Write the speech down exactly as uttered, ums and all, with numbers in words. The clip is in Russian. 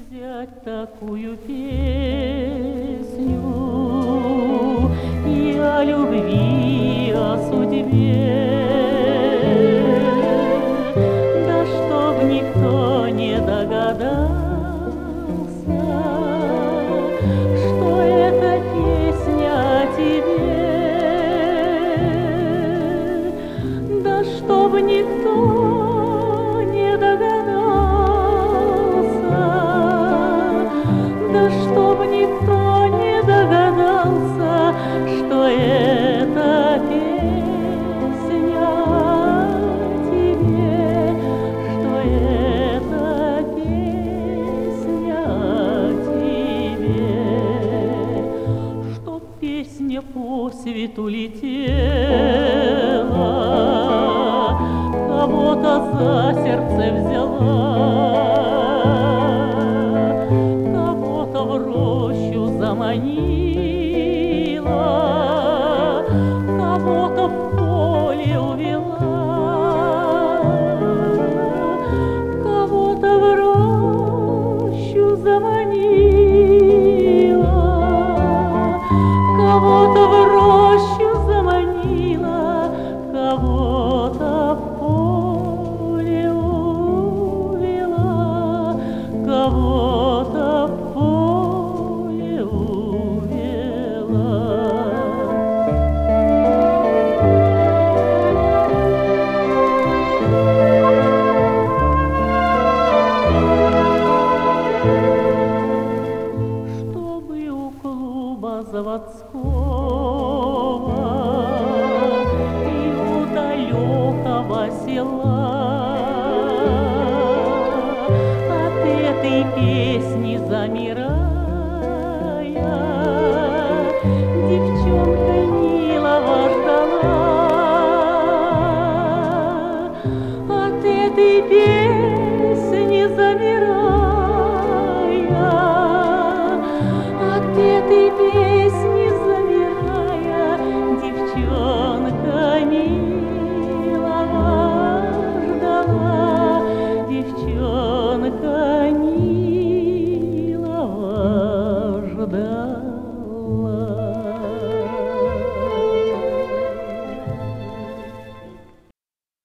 взять такую песню и о любви, о судьбе, да чтоб никто не догадался, что это песня о тебе, да чтоб никто не догадался, да чтоб никто не догадался, что это песня о тебе, что это песня о тебе, чтоб песня по свету летела, кого-то за сердце взяла, кого-то в рощу заманила, кого-то в поле увела, кого-то в рощу заманила.